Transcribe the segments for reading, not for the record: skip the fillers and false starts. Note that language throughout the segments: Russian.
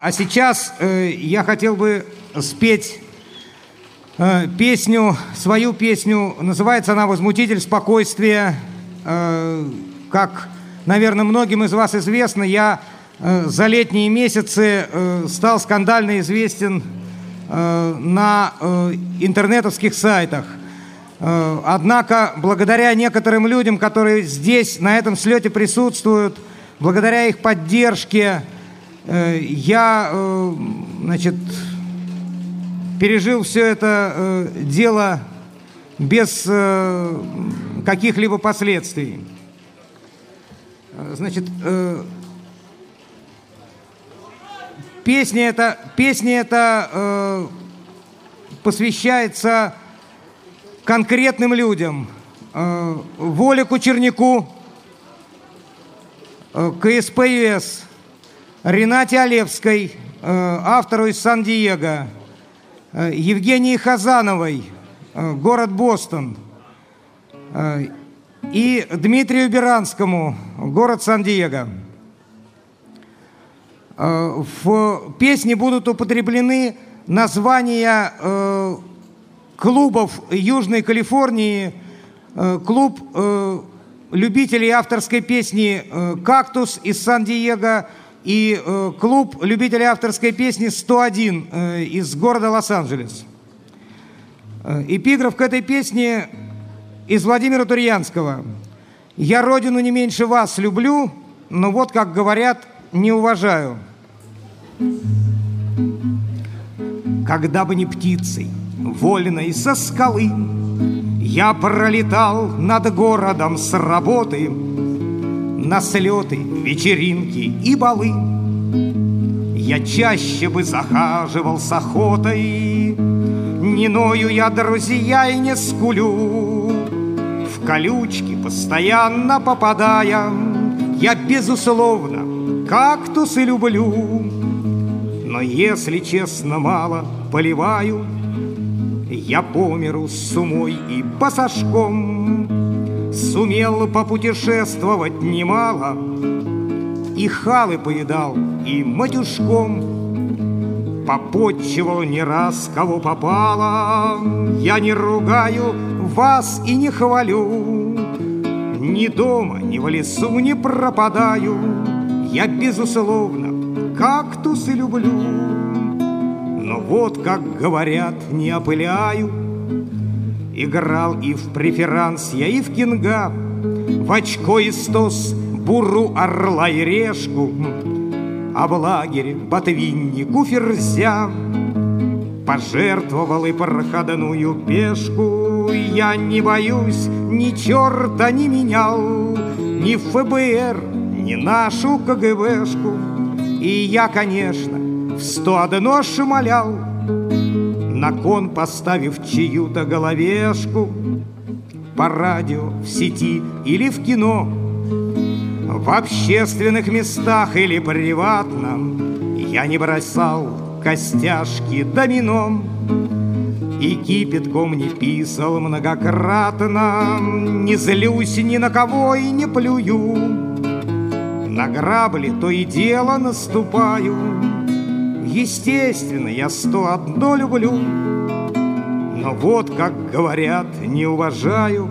А сейчас я хотел бы спеть свою песню. Называется она «Возмутитель спокойствия». Как, наверное, многим из вас известно, я за летние месяцы стал скандально известен на интернетовских сайтах. Однако, благодаря некоторым людям, которые здесь, на этом слете присутствуют, благодаря их поддержке, я, пережил все это дело без каких-либо последствий. Песня эта посвящается конкретным людям. Воле Кучерняку, КСП ЮС, Ренате Олевской, автору из Сан-Диего, Евгении Хазановой, город Бостон, и Дмитрию Беранскому, город Сан-Диего. В песне будут употреблены названия клубов Южной Калифорнии, клуб любителей авторской песни «Кактус» из Сан-Диего и клуб любителей авторской песни «101» из города Лос-Анджелес. Эпиграф к этой песне из Владимира Турьянского. «Я родину не меньше вас люблю, но вот, как говорят, не уважаю». Когда бы не птицей, вольной со скалы, я пролетал над городом с работы, на слеты, вечеринки и балы. Я чаще бы захаживал с охотой, не ною я, друзья, и не скулю. В колючки постоянно попадая, я, безусловно, кактусы люблю. Но если честно, мало поливаю я по миру с умой и босошком. Сумел попутешествовать немало, и халы поедал, и матюшком. Попотчевал не раз, кого попало. Я не ругаю вас и не хвалю, ни дома, ни в лесу не пропадаю. Я, безусловно, кактусы люблю. Но вот, как говорят, не опыляю. Играл и в преферанс я, и в кинга, в очко и стос, буру, орла и решку, а в лагере ботвиннику ферзя пожертвовал и проходную пешку. Я не боюсь ни черта не менял, ни ФБР, ни нашу КГБшку. И я, конечно, в 101 шмалял, на кон поставив чью-то головешку. По радио, в сети или в кино, в общественных местах или приватном, я не бросал костяшки домином и кипятком не писал многократно. Не злюсь ни на кого и не плюю, на грабли то и дело наступаю. Естественно, я 101 люблю, но вот, как говорят, не уважаю.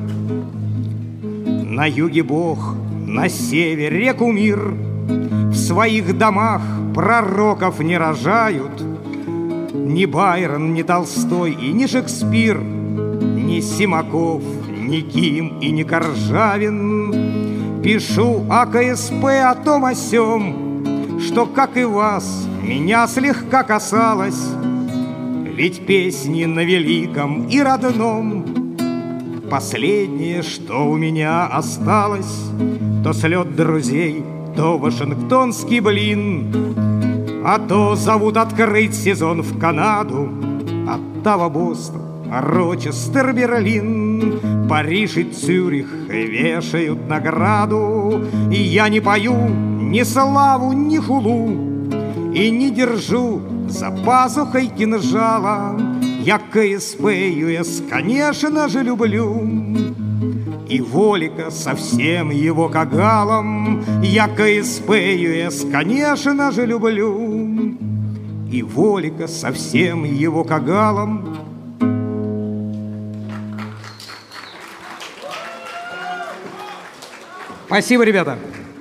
На юге Бог, на севере кумир, в своих домах пророков не рожают. Ни Байрон, ни Толстой и ни Шекспир, ни Симаков, ни Ким и ни Коржавин. Пишу о КСП, о том о сём, что, как и вас, меня слегка касалось. Ведь песни на великом и родном последнее, что у меня осталось. То слет друзей, то вашингтонский блин, а то зовут открыть сезон в Канаду. Оттава, Бостон, Рочестер, Берлин, Париж и Цюрих вешают награду. И я не пою ни славу, ни хулу, и не держу за пазухой кинжала. Я КСП ЮС, конечно же, люблю, и Волика со всем его кагалом. Я КСП ЮС, конечно же, люблю. и Волика со всем его кагалом. Спасибо, ребята.